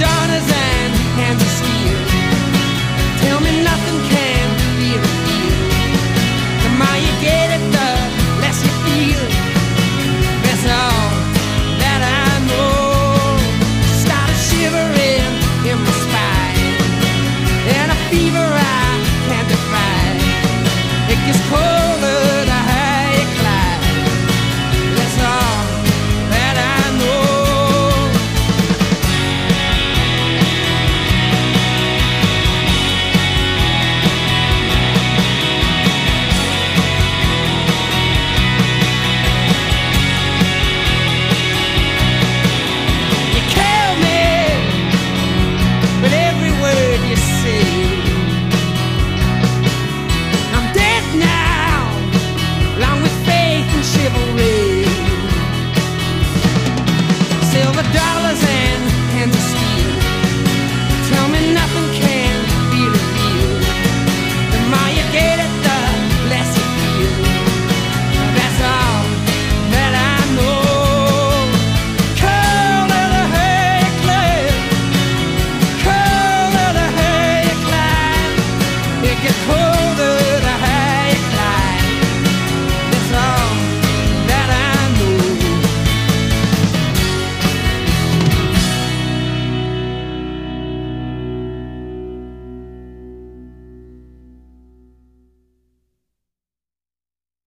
daughters and hands of steel. Tell me nothing can be revealed. The more you get it, the less you feel. That's all that I know. Started shivering in my spine, and a fever I can't defy. It gets colder the higher you climb. That's all that I know. You kill me with every word you say. I'm dead now, along with faith and chivalry. Silver dollars and hands of steel. Tell me nothing can be revealed. The more you get it, the less you feel. That's all that I know. Curl of the hair you climb. Curl of the hair you climb. It gets cold.